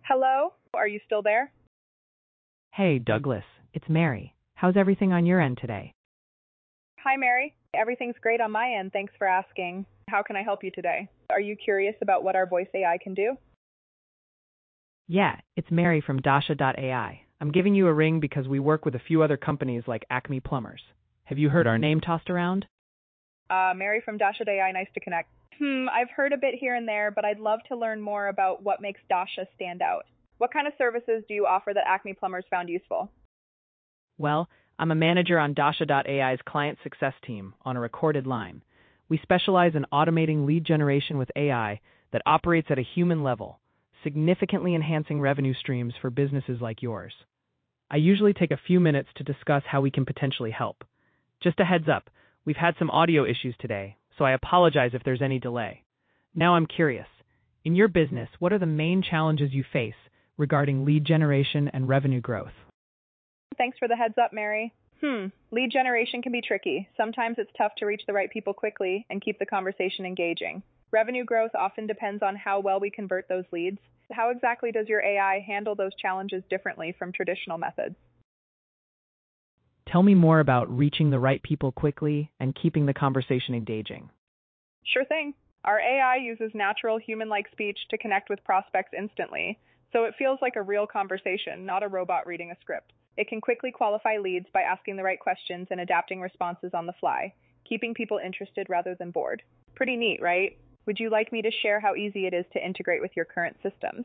Hello? Are you still there? Hey, Douglas, it's Mary. How's everything on your end today? Hi, Mary. Everything's great on my end. Thanks for asking. How can I help you today? Are you curious about what our voice AI can do? Yeah, it's Mary from Dasha.ai. I'm giving you a ring because we work with a few other companies like Acme Plumbers. Have you heard our name tossed around? Mary from Dasha.ai, nice to connect. I've heard a bit here and there, but I'd love to learn more about what makes Dasha stand out. What kind of services do you offer that Acme Plumbers found useful? Well, I'm a manager on Dasha.ai's client success team on a recorded line. We specialize in automating lead generation with AI that operates at a human level, significantly enhancing revenue streams for businesses like yours. I usually take a few minutes to discuss how we can potentially help. Just a heads up, we've had some audio issues today, so I apologize if there's any delay. Now I'm curious. In your business, what are the main challenges you face regarding lead generation and revenue growth? Thanks for the heads up, Mary. Lead generation can be tricky. Sometimes it's tough to reach the right people quickly and keep the conversation engaging. Revenue growth often depends on how well we convert those leads. How exactly does your AI handle those challenges differently from traditional methods? Tell me more about reaching the right people quickly and keeping the conversation engaging. Sure thing. Our AI uses natural human-like speech to connect with prospects instantly, so it feels like a real conversation, not a robot reading a script. It can quickly qualify leads by asking the right questions and adapting responses on the fly, keeping people interested rather than bored. Pretty neat, right? Would you like me to share how easy it is to integrate with your current systems?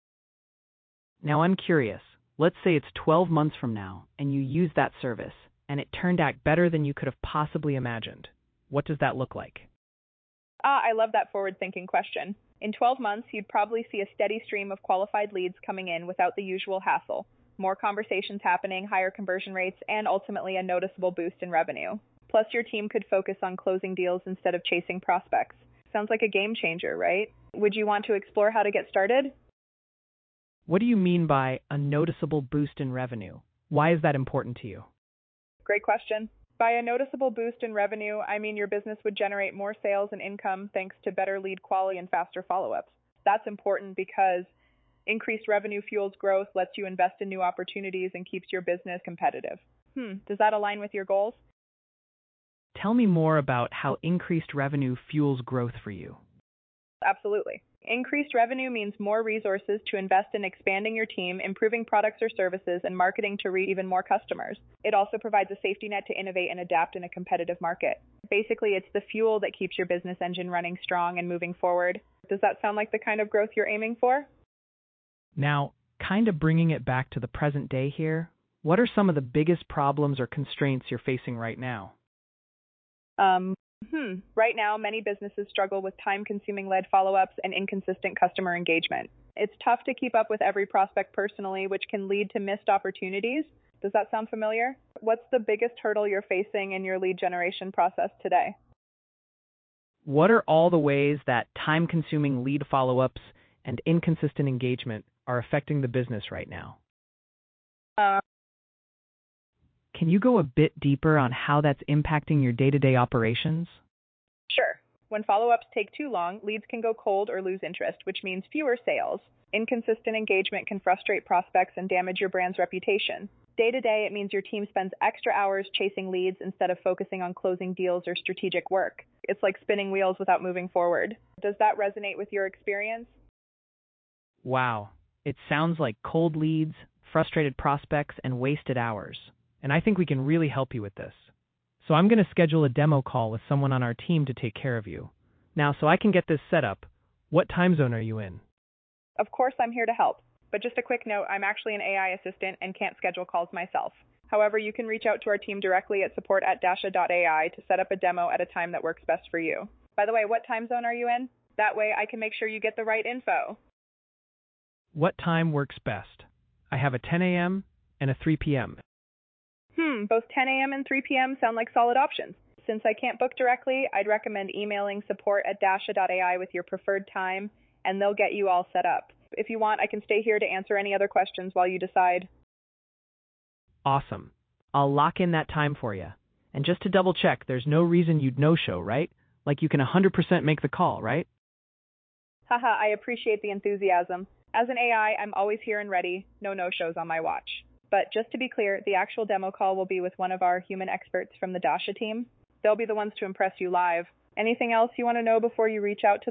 Now I'm curious. Let's say it's 12 months from now and you use that service and it turned out better than you could have possibly imagined. What does that look like? I love that forward-thinking question. In 12 months, you'd probably see a steady stream of qualified leads coming in without the usual hassle. More conversations happening, higher conversion rates, and ultimately a noticeable boost in revenue. Plus, your team could focus on closing deals instead of chasing prospects. Sounds like a game changer, right? Would you want to explore how to get started? What do you mean by a noticeable boost in revenue? Why is that important to you? Great question. By a noticeable boost in revenue, I mean your business would generate more sales and income thanks to better lead quality and faster follow-ups. That's important because increased revenue fuels growth, lets you invest in new opportunities, and keeps your business competitive. Does that align with your goals? Tell me more about how increased revenue fuels growth for you. Absolutely. Increased revenue means more resources to invest in expanding your team, improving products or services, and marketing to reach even more customers. It also provides a safety net to innovate and adapt in a competitive market. Basically, it's the fuel that keeps your business engine running strong and moving forward. Does that sound like the kind of growth you're aiming for? Now, kind of bringing it back to the present day here, what are some of the biggest problems or constraints you're facing right now? Right now, many businesses struggle with time-consuming lead follow-ups and inconsistent customer engagement. It's tough to keep up with every prospect personally, which can lead to missed opportunities. Does that sound familiar? What's the biggest hurdle you're facing in your lead generation process today? What are all the ways that time-consuming lead follow-ups and inconsistent engagement are affecting the business right now? Can you go a bit deeper on how that's impacting your day-to-day operations? Sure. When follow-ups take too long, leads can go cold or lose interest, which means fewer sales. Inconsistent engagement can frustrate prospects and damage your brand's reputation. Day to day, it means your team spends extra hours chasing leads instead of focusing on closing deals or strategic work. It's like spinning wheels without moving forward. Does that resonate with your experience? Wow, it sounds like cold leads, frustrated prospects, and wasted hours. And I think we can really help you with this. So I'm going to schedule a demo call with someone on our team to take care of you. Now, so I can get this set up, what time zone are you in? Of course, I'm here to help. But just a quick note, I'm actually an AI assistant and can't schedule calls myself. However, you can reach out to our team directly at support@dasha.ai to set up a demo at a time that works best for you. By the way, what time zone are you in? That way I can make sure you get the right info. What time works best? I have a 10 a.m. and a 3 p.m. Both 10 a.m. and 3 p.m. sound like solid options. Since I can't book directly, I'd recommend emailing support@dasha.ai with your preferred time, and they'll get you all set up. If you want, I can stay here to answer any other questions while you decide. Awesome. I'll lock in that time for you. And just to double check, there's no reason you'd no-show, right? Like you can 100% make the call, right? Haha, I appreciate the enthusiasm. As an AI, I'm always here and ready, no no-shows on my watch. But just to be clear, the actual demo call will be with one of our human experts from the Dasha team. They'll be the ones to impress you live. Anything else you want to know before you reach out to